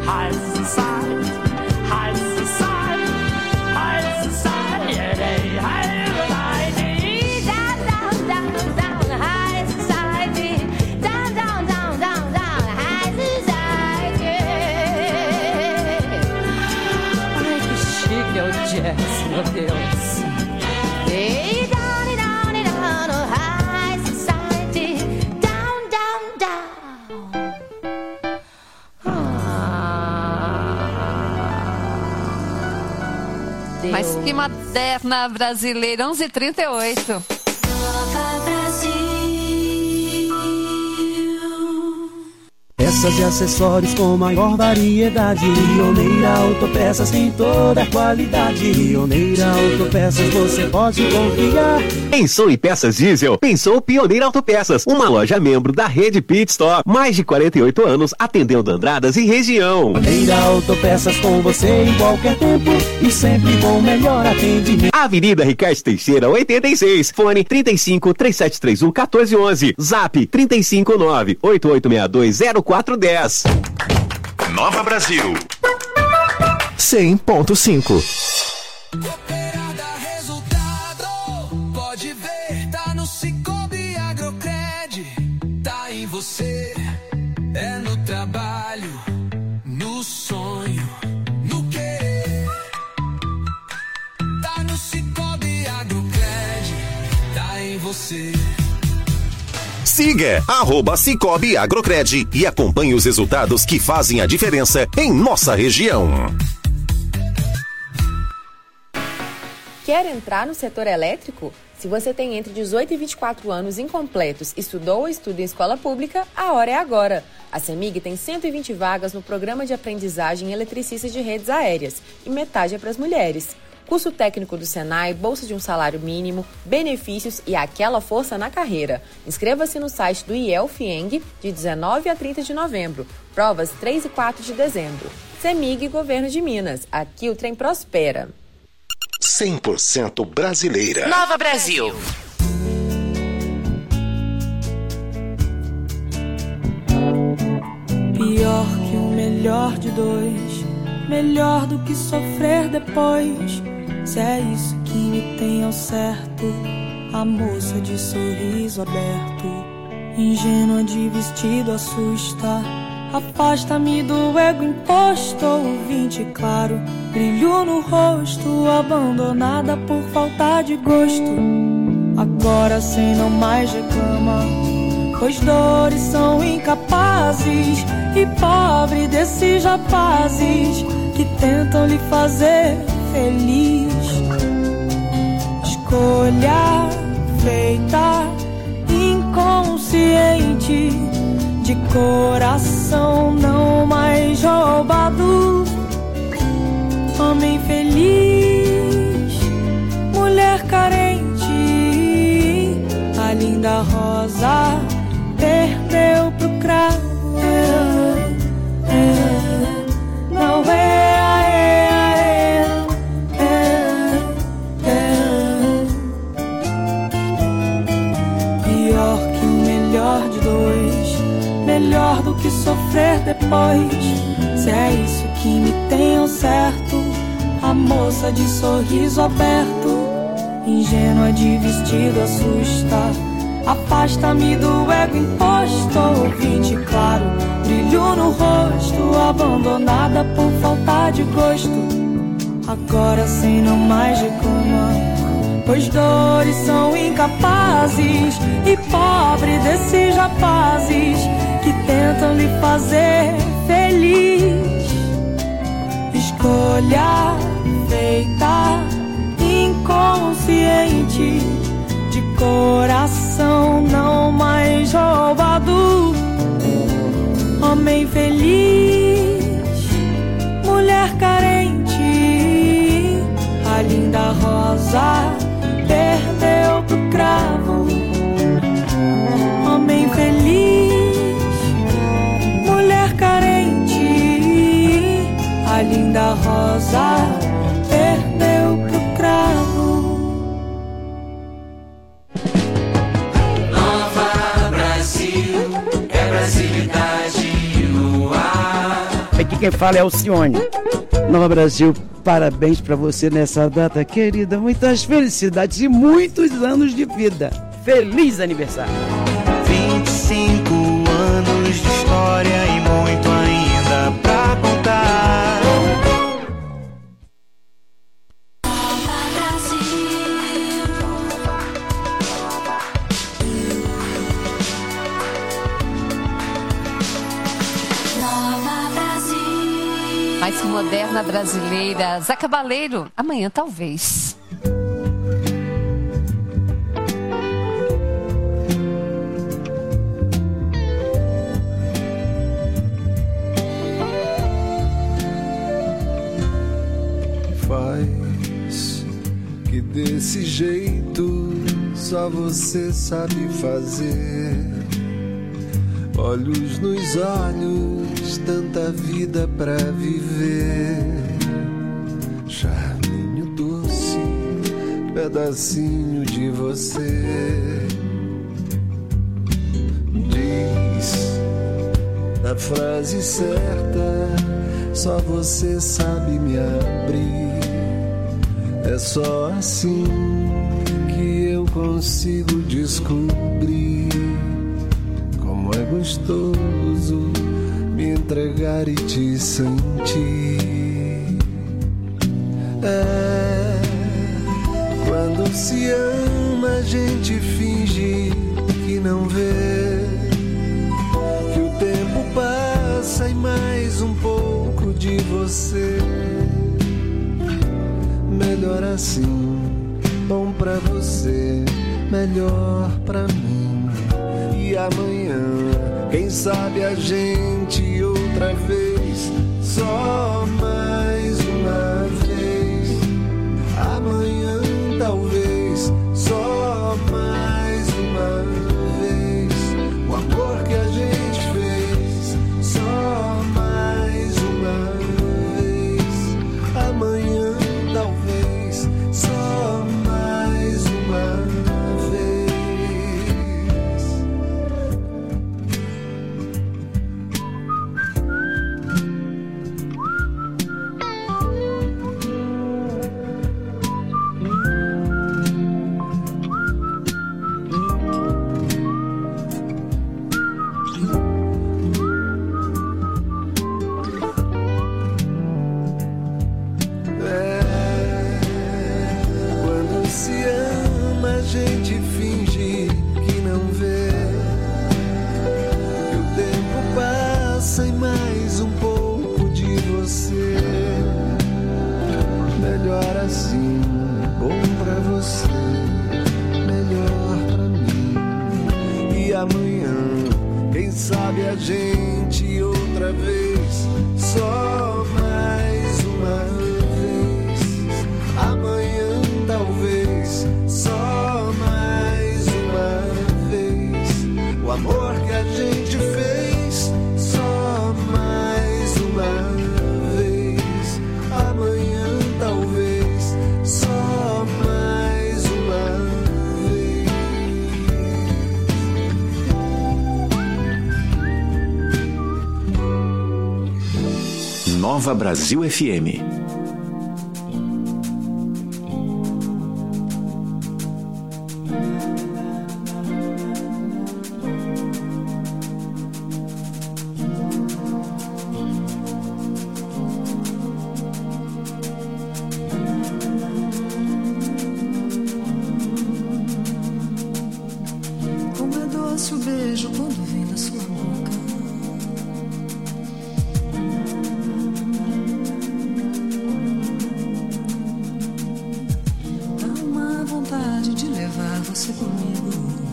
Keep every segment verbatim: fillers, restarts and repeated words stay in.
high society, high society, high society, high society, down, down, down, down, high society, down, down, down, down, down, high society. Ai, que chique é o jazz, meu Deus. Hey, down, down, down, high society, down, down, down. Ah, Mas que moderna brasileira, onze e trinta e oito. Nova Brasil. Peças e acessórios com maior variedade. Rioneira Autopeças tem toda a qualidade. Rioneira Autopeças você pode confiar. Pensou em peças diesel? Pensou Pioneira Autopeças, uma loja membro da rede Pit Stop. Mais de quarenta e oito anos atendendo Andradas e região. Pioneira Autopeças com você em qualquer tempo e sempre com o melhor atendimento. Avenida Ricardo Teixeira, oitenta e seis. Fone trinta e cinco, três sete três um, um quatro um um. Zap trinta e cinco, nove oito oito seis dois zero quatro um zero. Nova Brasil cem ponto cinco. Cooperada resultado, pode ver, tá no Cicobi Agrocred, tá em você, é no trabalho, no sonho, no querer, tá no Cicobi Agrocred, tá em você. Siga arroba Cicobi Agrocred e acompanhe os resultados que fazem a diferença em nossa região. Quer entrar no setor elétrico? Se você tem entre dezoito e vinte e quatro anos incompletos, estudou ou estuda em escola pública, a hora é agora. A CEMIG tem cento e vinte vagas no programa de aprendizagem eletricista de redes aéreas e metade é para as mulheres. Curso técnico do Senai, bolsa de um salário mínimo, benefícios e aquela força na carreira. Inscreva-se no site do I E L F I E N G de dezenove a trinta de novembro. Provas três e quatro de dezembro. CEMIG, Governo de Minas. Aqui o trem prospera. cem por cento brasileira. Nova Brasil. Pior que o melhor de dois, melhor do que sofrer depois. Se é isso que me tem ao certo, a moça de sorriso aberto, ingênua de vestido assusta. Afasta-me do ego imposto, ouvinte claro, brilho no rosto, abandonada por falta de gosto. Agora sem não mais reclama, pois dores são incapazes, e pobre desses rapazes que tentam lhe fazer feliz. Escolha feita inconsciente, de coração não mais roubado. Homem feliz, mulher carente, a linda rosa perdeu pro cravo. É, é, não é, é, é, é, é. Pior que o melhor de dois, melhor do que sofrer depois. Se é isso que me tem ao certo, a moça de sorriso aberto, ingênua de vestido assusta. Afasta-me do ego imposto, ouvinte claro, brilho no rosto, abandonada por falta de gosto. Agora sem não mais reclama, pois dores são incapazes, e pobre desses rapazes que tentam lhe fazer feliz. Escolha feita inconsciente, de coração não mais roubado. Homem feliz, mulher carente, a linda rosa perdeu pro cravo. Homem feliz, mulher carente, a linda rosa perdeu pro cravo. Nova Brasil, é brasilidade no ar. quem fala é Alcione. Nova Brasil, parabéns pra você nessa data, querida. Muitas felicidades e muitos anos de vida. Feliz aniversário. vinte e cinco anos de história e muito ainda pra contar. Mais moderna brasileira, Zé Cabaleiro, amanhã talvez. Faz que desse jeito só você sabe fazer. Olhos nos olhos, tanta vida pra viver. Charminho doce, pedacinho de você. Diz a frase certa, só você sabe me abrir. É só assim que eu consigo descobrir como é gostoso me entregar e te sentir. É, quando se ama a gente finge que não vê, que o tempo passa e mais um pouco de você. Melhor assim, bom pra você, melhor pra mim. E amanhã, quem sabe a gente outra vez, só mais uma vez. Amanhã talvez, só mais uma vez. O amor que a gente fez, só mais uma vez. Amanhã talvez, só mais uma vez. Nova Brasil F M. Como é doce o beijo quando vem da sua boca. Você comigo.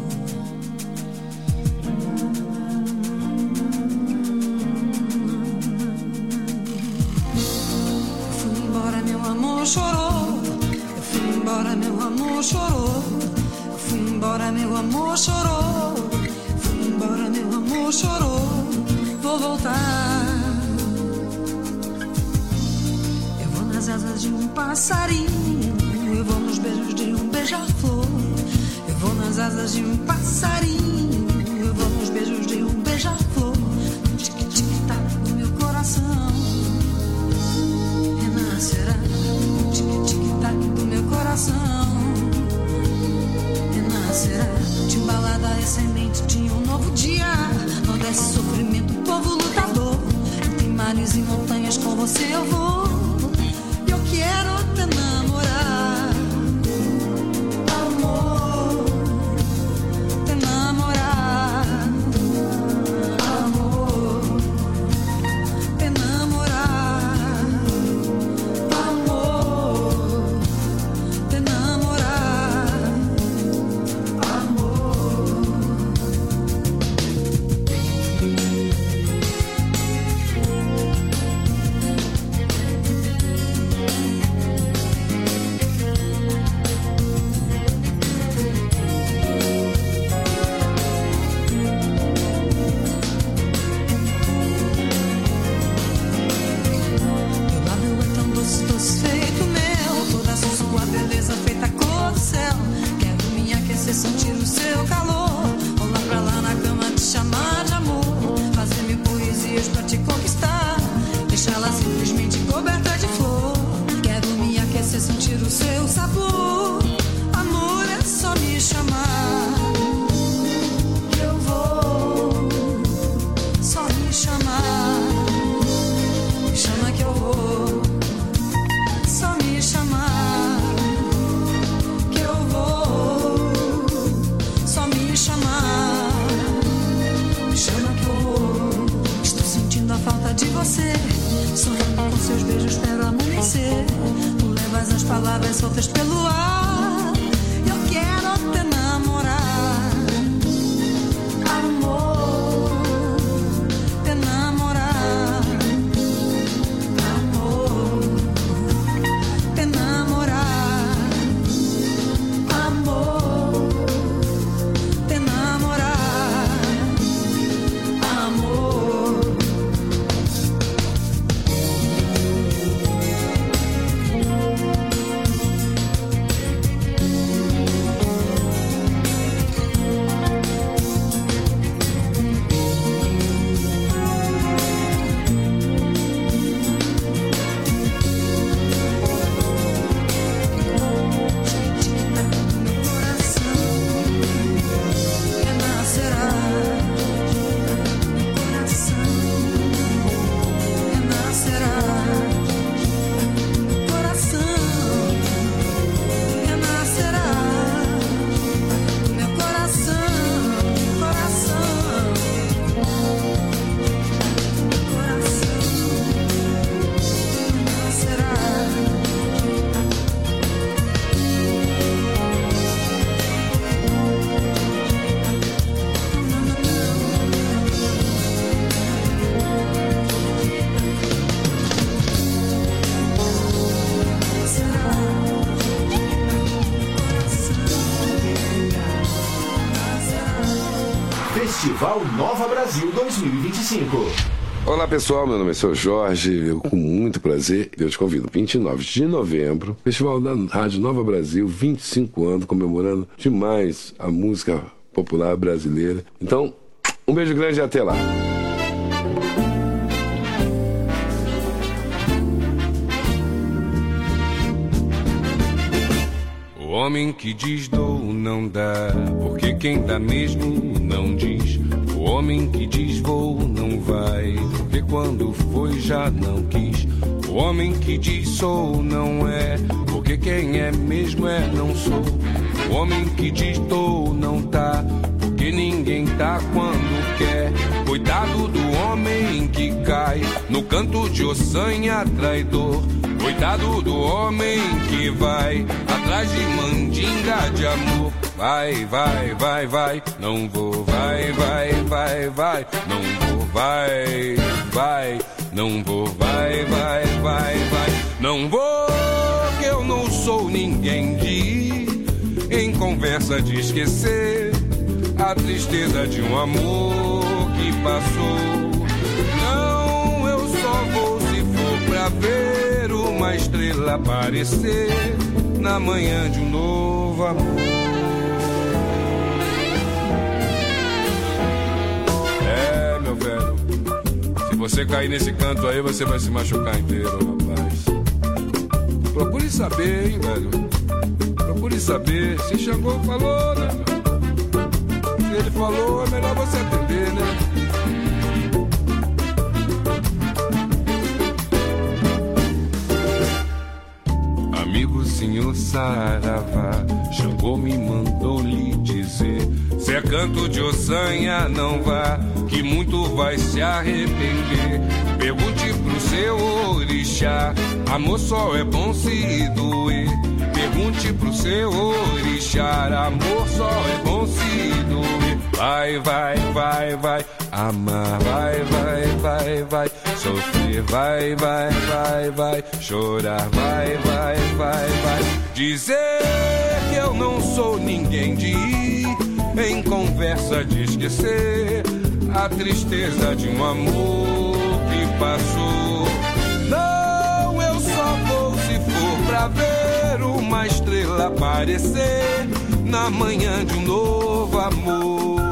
Eu fui embora, meu amor chorou. Eu fui embora, meu amor chorou. Eu fui embora, meu amor chorou. Fui embora, meu amor chorou. Vou voltar. Eu vou nas asas de um passarinho. Eu vou nos beijos de um beija-flor. Eu vou nas asas de um passarinho. Eu vou nos beijos de um beija-flor. Tic-tic-tac no meu coração. mares e montanhas, com você eu vou. Eu quero te namorar, amor, te namorar, amor, te namorar, amor, te namorar, amor. Sentir o seu calor, rolar pra lá na cama, te chamar de amor, fazer mil poesias pra te conquistar, deixá-la simplesmente coberta de flor. Quero me aquecer, sentir o seu sabor. Amor, é só me chamar que eu vou. Só me chamar, me chama que eu vou. Só me chamar que eu vou. Me chamar, me chama que eu vou. Estou sentindo a falta de você, sonhando com seus beijos, espero amanhecer. Tu levas as palavras soltas pelo ar. Eu quero te namorar, amor, te namorar, amor, te namorar, amor. Festival Nova Brasil dois mil e vinte e cinco. Olá pessoal, meu nome é seu Jorge, eu com muito prazer, eu te convido, vinte e nove de novembro, Festival da Rádio Nova Brasil, vinte e cinco anos, comemorando demais a música popular brasileira. Então, um beijo grande e até lá. O homem que diz dou não dá, porque quem dá mesmo não diz. O homem que diz vou não vai, porque quando foi já não quis. O homem que diz sou não é, porque quem é mesmo é não sou. O homem que diz tô não tá, porque ninguém tá quando quer. Coitado do homem que cai no canto de ossanha traidor. Coitado do homem que vai atrás de mandinga de amor. Vai, vai, vai, vai, não vou, vai, vai, vai, vai, não vou, vai, vai, não vou, vai, vai, vai, vai, não vou, que eu não sou ninguém de ir em conversa de esquecer a tristeza de um amor que passou. Não, eu só vou se for pra ver uma estrela aparecer na manhã de um novo amor. É, meu velho, se você cair nesse canto aí, você vai se machucar inteiro, rapaz. Procure saber, hein, velho. Procure saber. Se Xangô falou, né? Se ele falou, é melhor você atender, né? senhor Saravá chegou, me mandou lhe dizer: se é canto de ossanha, não vá, que muito vai se arrepender. Pergunte pro seu orixá, amor só é bom se doer. Pergunte pro seu orixá, amor só é bom se doer. Vai, vai, vai, vai, amar, vai, vai, vai, vai, sofrer, vai, vai, vai, vai, chorar, vai, vai, vai, vai, dizer que eu não sou ninguém de ir em conversa de esquecer a tristeza de um amor que passou. Não, eu só vou se for pra ver uma estrela aparecer na manhã de um novo amor.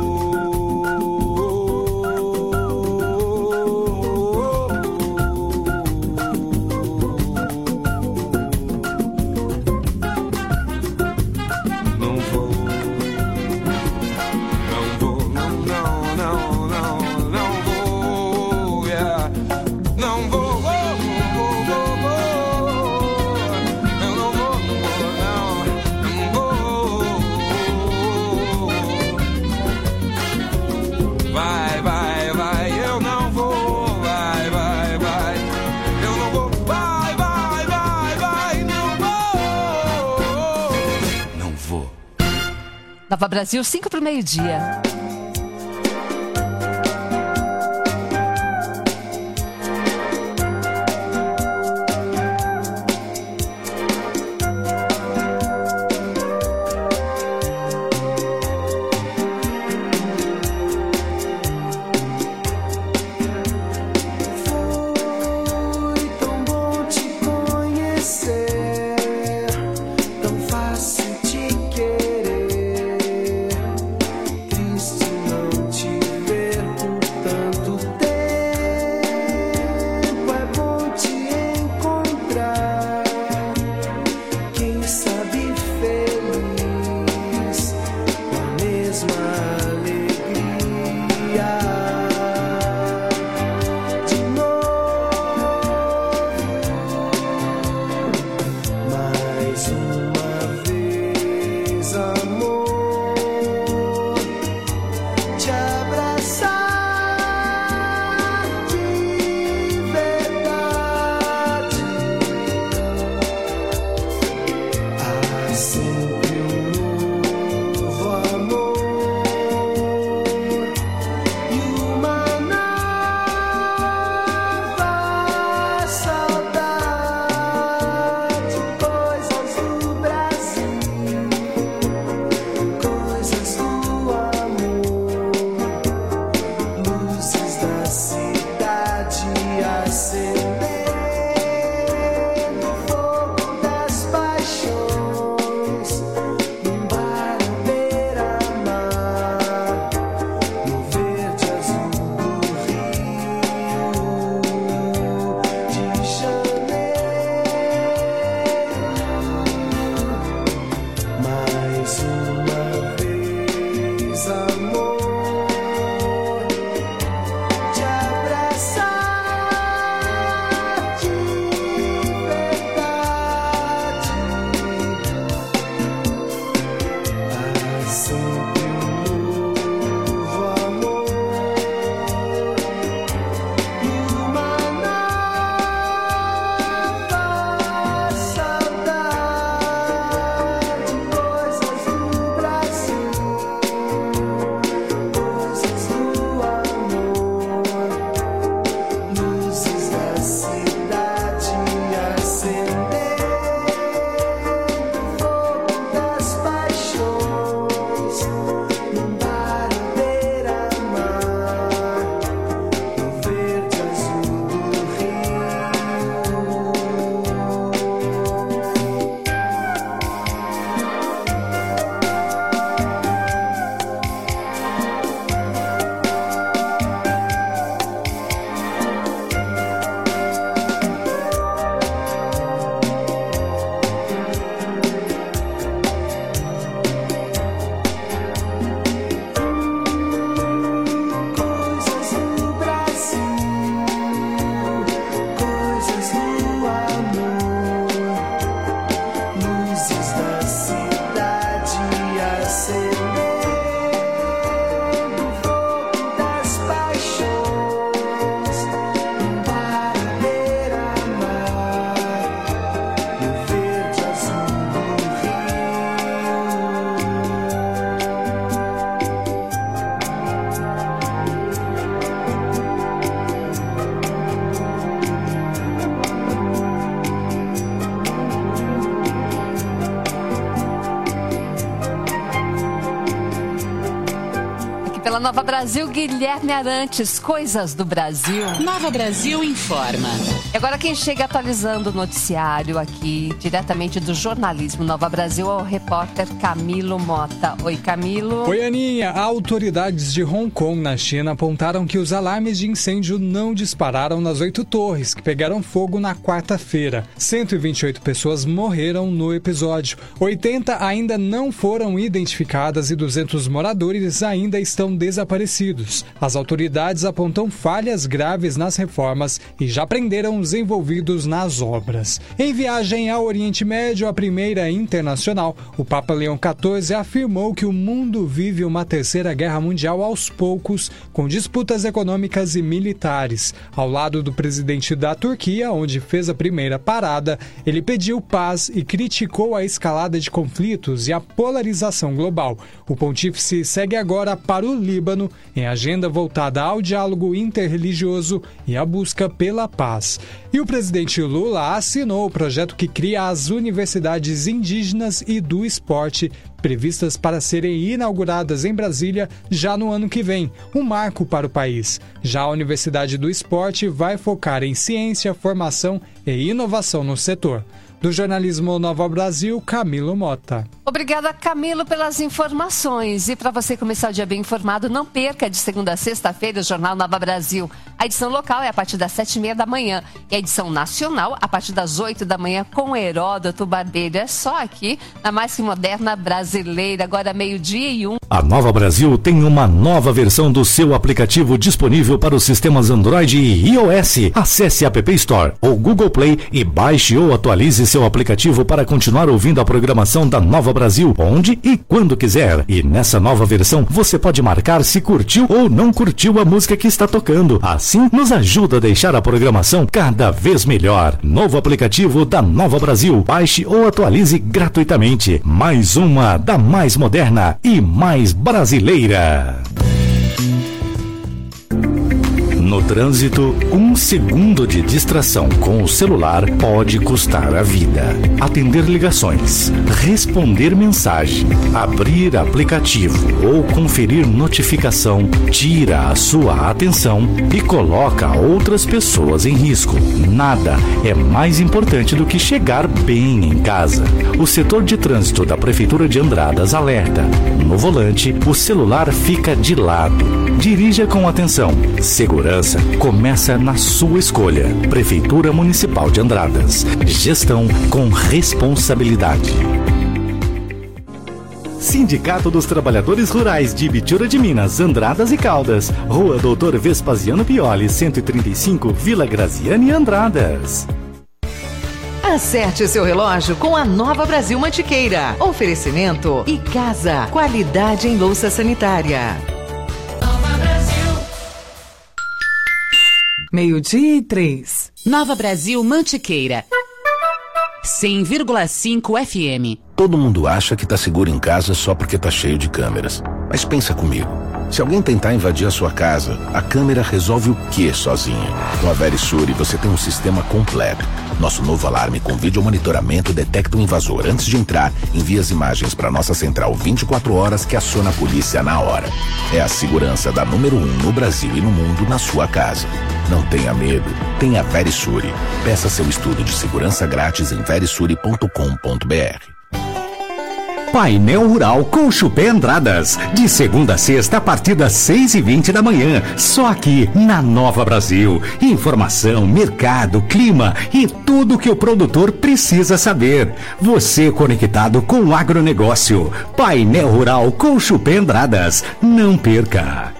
Nova Brasil, cinco para o meio-dia. Triste Na Nova Brasil, Guilherme Arantes, coisas do Brasil. Nova Brasil informa. E agora quem chega atualizando o noticiário aqui, diretamente do jornalismo Nova Brasil, é o repórter Camilo Mota. Oi, Camilo. Oi, Aninha. Autoridades de Hong Kong, na China, apontaram que os alarmes de incêndio não dispararam nas oito torres, que pegaram fogo na quarta-feira. cento e vinte e oito pessoas morreram no episódio. oitenta ainda não foram identificadas e duzentos moradores ainda estão desaparecidos. As autoridades apontam falhas graves nas reformas e já prenderam os envolvidos nas obras. Em viagem ao Oriente Médio, a primeira internacional, o Papa Leão quatorze afirmou que o mundo vive uma terceira guerra mundial aos poucos, com disputas econômicas e militares. Ao lado do presidente da Turquia, onde fez a primeira parada, ele pediu paz e criticou a escalada de conflitos e a polarização global. O pontífice segue agora para o Líbano, em agenda voltada ao diálogo interreligioso e à busca pela paz. E o presidente Lula assinou o projeto que cria as universidades indígenas e do esporte, previstas para serem inauguradas em Brasília já no ano que vem, um marco para o país. Já a Universidade do Esporte vai focar em ciência, formação e inovação no setor. Do jornalismo Nova Brasil, Camilo Mota. Obrigada, Camilo, pelas informações. E para você começar o dia bem informado, não perca de segunda a sexta-feira o Jornal Nova Brasil. A edição local é a partir das sete e meia da manhã e a edição nacional a partir das oito da manhã com Heródoto Barbeiro. É só aqui na mais que moderna brasileira, agora meio-dia e um. A Nova Brasil tem uma nova versão do seu aplicativo disponível para os sistemas Android e iOS. Acesse a App Store ou Google Play e baixe ou atualize seu aplicativo para continuar ouvindo a programação da Nova Brasil, onde e quando quiser. E nessa nova versão, você pode marcar se curtiu ou não curtiu a música que está tocando. Assim, nos ajuda a deixar a programação cada vez melhor. Novo aplicativo da Nova Brasil. Baixe ou atualize gratuitamente. Mais uma da mais moderna e mais brasileira. No trânsito, um segundo de distração com o celular pode custar a vida. Atender ligações, responder mensagem, abrir aplicativo ou conferir notificação tira a sua atenção e coloca outras pessoas em risco. Nada é mais importante do que chegar bem em casa. O setor de trânsito da Prefeitura de Andradas alerta: no volante, o celular fica de lado. Dirija com atenção. Segurança começa na sua escolha. Prefeitura Municipal de Andradas. Gestão com responsabilidade. Sindicato dos Trabalhadores Rurais de Ibitura de Minas, Andradas e Caldas. Rua Doutor Vespasiano Pioli, cento e trinta e cinco, Vila Graziane, Andradas. Acerte seu relógio com a Nova Brasil Mantiqueira. Oferecimento e casa. Qualidade em louça sanitária. Meio-dia e três. Nova Brasil Mantiqueira. cem vírgula cinco F M. Todo mundo acha que tá seguro em casa só porque tá cheio de câmeras. Mas pensa comigo. Se alguém tentar invadir a sua casa, a câmera resolve o quê sozinha? Com a Verisure você tem um sistema completo. Nosso novo alarme com vídeo monitoramento detecta o invasor antes de entrar, envia as imagens para nossa central vinte e quatro horas que aciona a polícia na hora. É a segurança da número um no Brasil e no mundo na sua casa. Não tenha medo, tenha Verisure. Peça seu estudo de segurança grátis em verisure ponto com ponto b r. Painel Rural com Chupé Andradas, de segunda a sexta a partir das seis e vinte da manhã, só aqui na Nova Brasil. Informação, mercado, clima e tudo o que o produtor precisa saber. Você conectado com o agronegócio. Painel Rural com Chupé Andradas, não perca.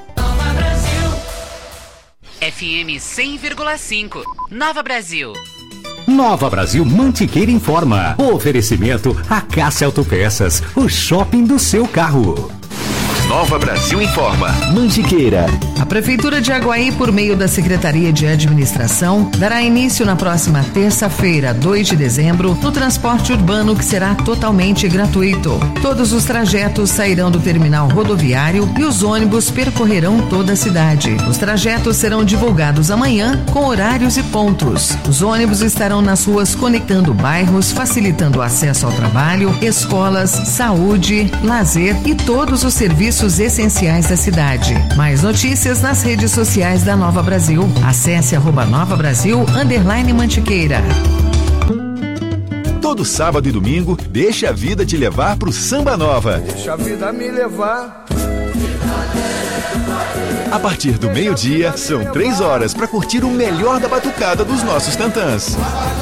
F M cem vírgula cinco. Nova Brasil. Nova Brasil Mantiqueira informa. Oferecimento a Cássia Autopeças, o shopping do seu carro. Nova Brasil informa. Mantiqueira. A Prefeitura de Aguaí, por meio da Secretaria de Administração, dará início na próxima terça-feira, dois de dezembro, no transporte urbano que será totalmente gratuito. Todos os trajetos sairão do terminal rodoviário e os ônibus percorrerão toda a cidade. Os trajetos serão divulgados amanhã com horários e pontos. Os ônibus estarão nas ruas conectando bairros, facilitando o acesso ao trabalho, escolas, saúde, lazer e todos os serviços serviços essenciais da cidade. Mais notícias nas redes sociais da Nova Brasil. Acesse arroba Nova Brasil underline Mantiqueira. Todo sábado e domingo, deixa a vida te levar pro Samba Nova. Deixa a vida me levar. A partir do meio-dia, são três horas para curtir o melhor da batucada dos nossos tantãs.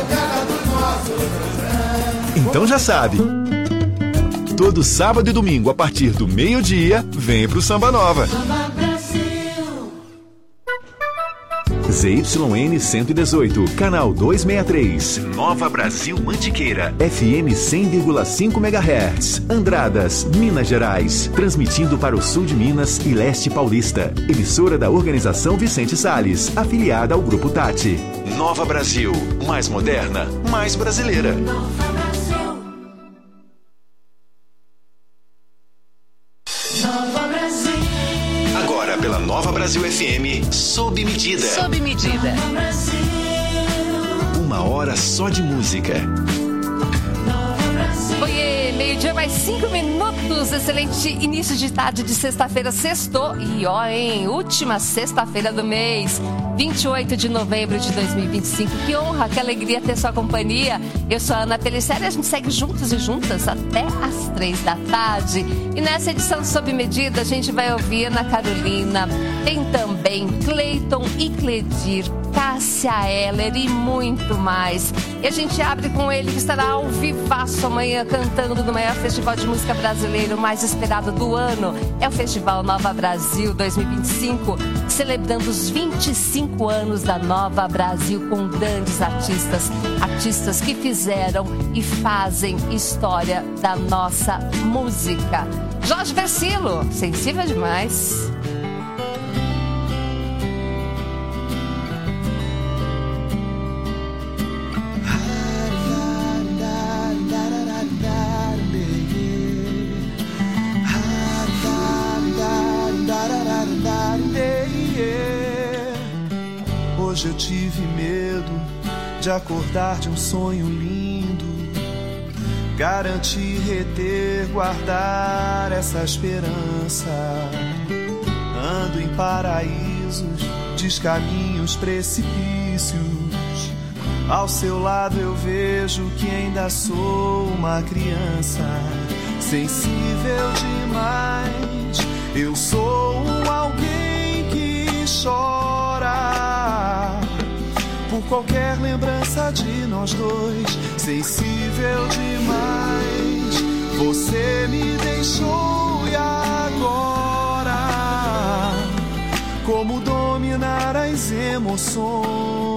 Então já sabe. Todo sábado e domingo, a partir do meio-dia, vem pro Samba Nova. Z Y N cento e dezoito, canal duzentos e sessenta e três, Nova Brasil Mantiqueira, F M cem vírgula cinco megahertz, Andradas, Minas Gerais, transmitindo para o sul de Minas e leste paulista. Emissora da Organização Vicente Salles, afiliada ao Grupo Tati. Nova Brasil, mais moderna, mais brasileira. Agora pela Nova Brasil F M, sob medida. Sob medida. Uma hora só de música. Oiê, meio-dia mais cinco minutos. Excelente início de tarde de sexta-feira, sextou. E ó, hein, última sexta-feira do mês, vinte e oito de novembro de dois mil e vinte e cinco. Que honra, que alegria ter sua companhia. Eu sou a Ana Pelliceri, a gente segue juntos e juntas até às três da tarde. E nessa edição Sob Medida, a gente vai ouvir Ana Carolina, tem também Cleiton e Cledir, Cássia Eller e muito mais. E a gente abre com ele, que estará ao vivaço amanhã cantando no maior festival de música brasileiro mais esperado do ano. É o Festival Nova Brasil dois mil e vinte e cinco, celebrando os vinte e cinco anos da Nova Brasil com grandes artistas, artistas que fizeram e fazem história da nossa música. Jorge Versilo, sensível demais. Hoje eu tive medo de acordar de um sonho lindo, garantir, reter, guardar essa esperança. Ando em paraísos, descaminhos, precipícios. Ao seu lado eu vejo que ainda sou uma criança, sensível demais. Eu sou um alguém que chora por qualquer lembrança de nós dois, sensível demais. Você me deixou e agora, como dominar as emoções?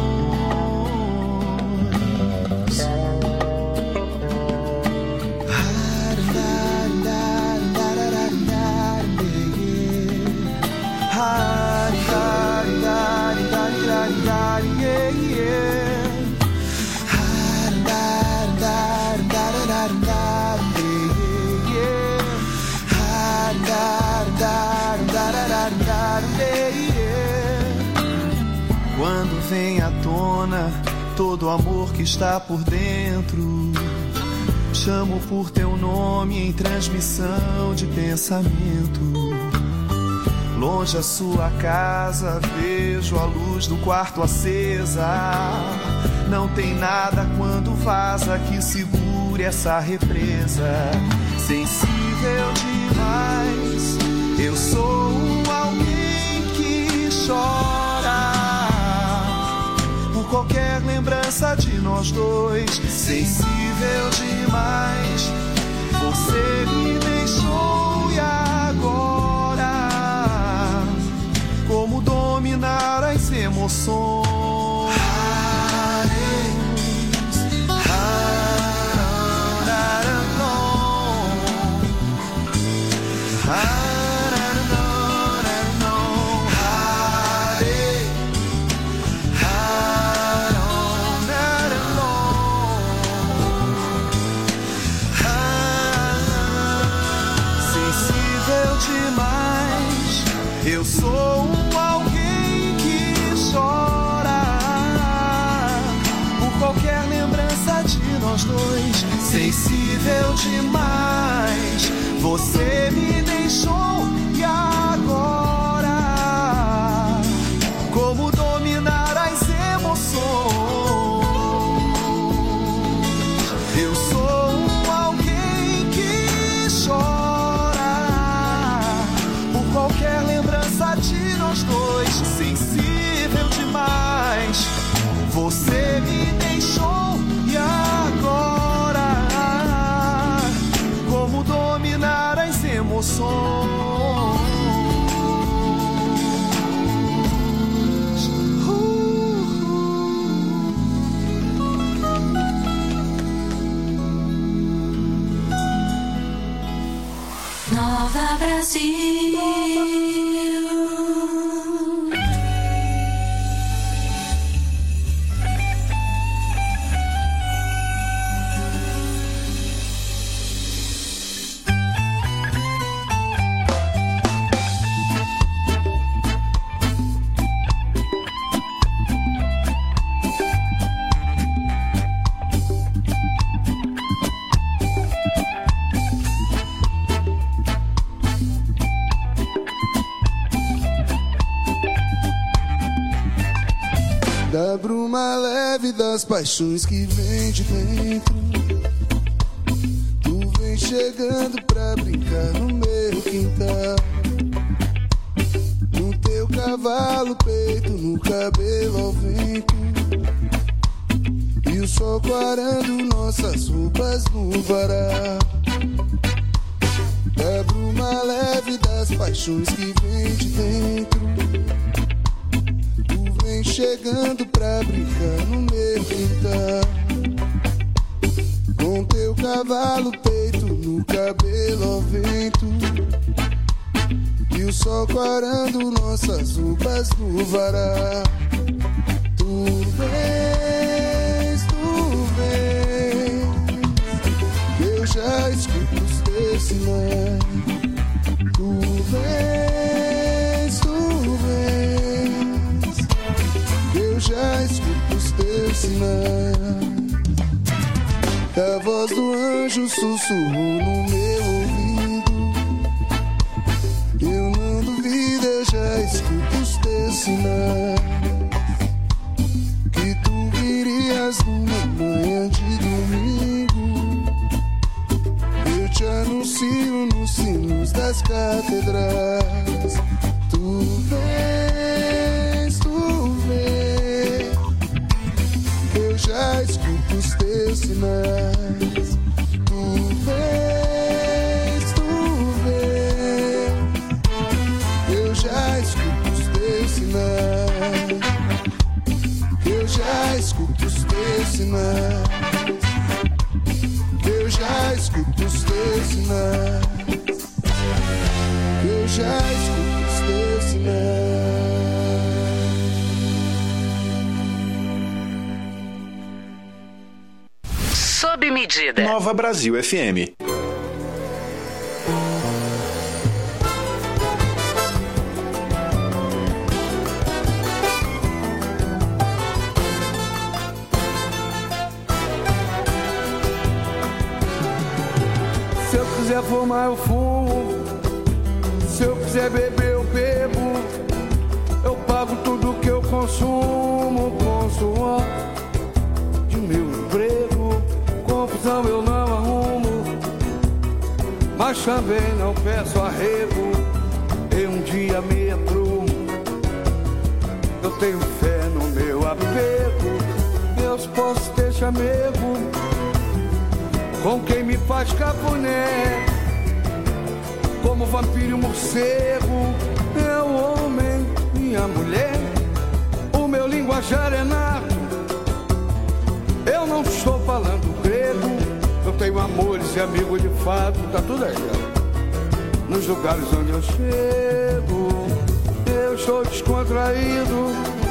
Quando vem à tona todo o amor que está por dentro, chamo por teu nome em transmissão de pensamento. Longe a sua casa, vejo a luz do quarto acesa. Não tem nada quando vaza que segure essa represa. Sensível demais, eu sou um alguém que chora por qualquer lembrança de nós dois. Sensível demais, você me deixou e agora, como dominar as emoções? nós dois, sensível demais. Você me deixou e agora, como dominar as emoções? Eu sou alguém que chora por qualquer lembrança de nós dois, sensível demais. Você me deixou e agora, como dominar as emoções? Nova Brasil. Da bruma leve das paixões que vem de dentro, tu vem chegando pra brincar no meu quintal. No teu cavalo, peito, no cabelo ao vento, e o sol clarando nossas roupas no varal. Da bruma leve das paixões que vem de dentro, vem chegando pra brincar no meu quintal. Com teu cavalo, peito, no cabelo ao vento, e o sol clarando nossas roupas no varal. Tu vens, tu vens, eu já escuto os teus sinais. Tu vens, tu vens, eu já escuto os teus sinais. A voz do anjo sussurrou no meu ouvido. Eu não duvido, eu já escuto os teus sinais. Que tu virias numa manhã de domingo. Eu te anuncio nos sinos das catedrais. Tu vens, tu vens, eu já escuto os teus sinais. Tu vens, tu vens, eu já escuto os teus sinais. Eu já escuto os teus sinais. Eu já escuto os teus sinais. Eu já escuto os teus sinais. Sob medida. Nova Brasil F M. Se eu quiser fumar, eu fumo. Se eu quiser beber, eu bebo. Eu pago tudo que eu consumo com suor de meu emprego. Confusão eu não arrumo, mas também não peço arrego. Em um dia me aprumo, eu tenho fé no meu apego. Deus posso ter chamego com quem me faz cafuné, como vampiro e morcego, é o homem e a mulher. O meu linguajar é nato, eu não estou falando grego. Eu tenho amores e amigos de fato, tá tudo aí, ó. Nos lugares onde eu chego, eu estou descontraído.